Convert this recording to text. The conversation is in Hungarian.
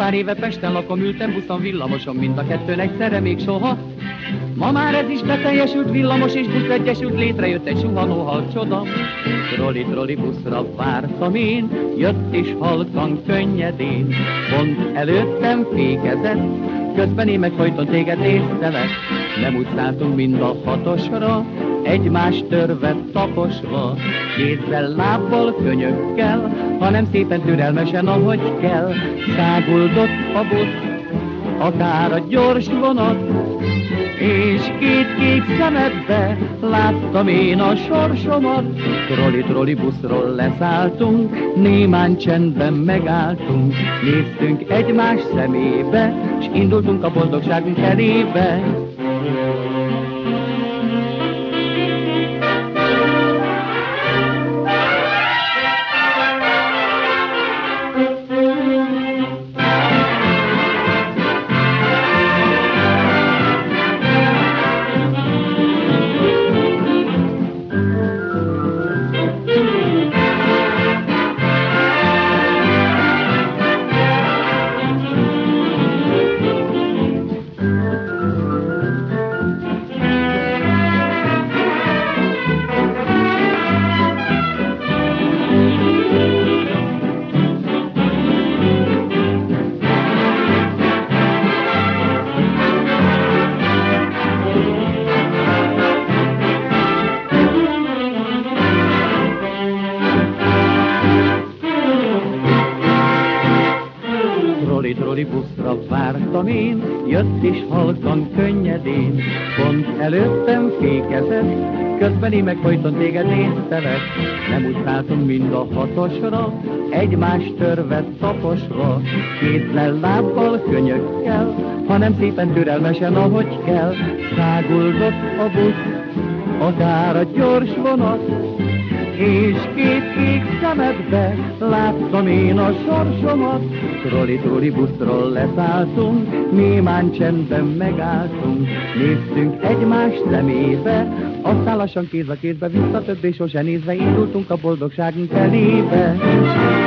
Pár éve Pesten lakom, ültem buszon, villamoson, mind a kettőn egyszerre még soha. Ma már ez is beteljesült, villamos és busz egyesült, létrejött egy suhanó hal csoda. Troli buszra vártam én, jött is halkan könnyedén. Pont előttem fékezett, közben én meg folyton téged észlelek. Nem úgy szálltunk mind a hatosra, egymást törve taposva, kézzel, lábbal, könyökkel, hanem szépen türelmesen, ahogy kell. Száguldott a busz, akár a gyors vonat, és két kék szemedbe láttam én a sorsomat. Troli buszról leszálltunk, némán csendben megálltunk, néztünk egymás szemébe, s indultunk a boldogságunk elébe. Troli buszra vártam én, jött is halkan könnyedén. Pont előttem fékezett, közben én meg folyton téged észlelek. Nem úgy szálltunk mind a hatosra, egymást törve taposva, kézzel, lábbal, könyökkel, hanem szépen türelmesen, ahogy kell. Száguldott a busz, akár a gyors vonat, és két kék szemedbe láttam én a sorsomat. Troli buszról leszálltunk, némán csendben megálltunk, néztünk egymás szemébe, aztán lassan kéz a kézbe vissza, többé sose nézve indultunk a boldogságunk elébe.